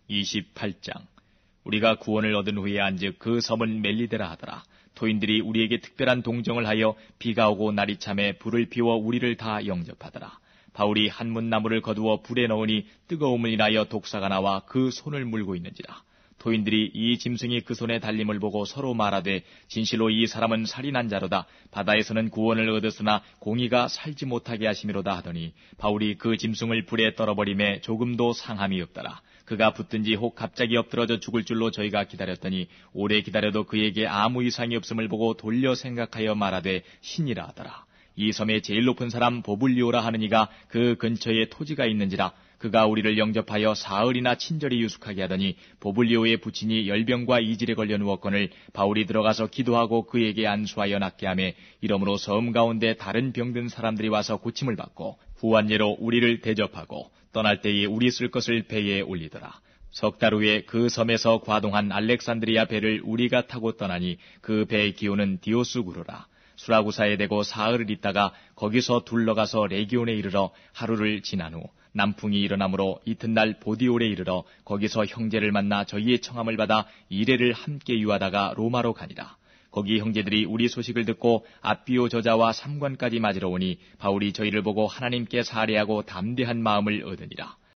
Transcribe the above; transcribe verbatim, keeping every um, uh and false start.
이십팔 장. 우리가 구원을 얻은 후에 안즉 그 섬은 멜리데라 하더라. 토인들이 우리에게 특별한 동정을 하여 비가 오고 날이 참에 불을 피워 우리를 다 영접하더라. 바울이 한문나무를 거두어 불에 넣으니 뜨거움을 인하여 독사가 나와 그 손을 물고 있는지라. 토인들이 이 짐승이 그 손에 달림을 보고 서로 말하되 진실로 이 사람은 살인한 자로다. 바다에서는 구원을 얻었으나 공의가 살지 못하게 하심이로다 하더니 바울이 그 짐승을 불에 떨어버림에 조금도 상함이 없더라. 그가 붙든지 혹 갑자기 엎드러져 죽을 줄로 저희가 기다렸더니 오래 기다려도 그에게 아무 이상이 없음을 보고 돌려 생각하여 말하되 신이라 하더라. 이 섬의 제일 높은 사람 보블리오라 하는 이가 그 근처에 토지가 있는지라. 그가 우리를 영접하여 사흘이나 친절히 유숙하게 하더니 보블리오의 부친이 열병과 이질에 걸려 누웠거늘 바울이 들어가서 기도하고 그에게 안수하여 낫게 하매 이러므로 섬 가운데 다른 병든 사람들이 와서 고침을 받고 후한예로 우리를 대접하고 떠날 때에 우리 쓸 것을 배에 올리더라. 석 달 후에 그 섬에서 과동한 알렉산드리아 배를 우리가 타고 떠나니 그 배의 기호는 디오스구르라. 수라구사에 대고 사흘을 있다가 거기서 둘러가서 레기온에 이르러 하루를 지난 후 남풍이 일어나므로 이튿날 보디올에 이르러 거기서 형제를 만나 저희의 청함을 받아 이레를 함께 유하다가 로마로 가니라. 거기 형제들이 우리 소식을 듣고 앞비오 저자와 삼관까지 맞으러 오니 바울이 저희를 보고 하나님께 사례하고 담대한 마음을 얻으니라.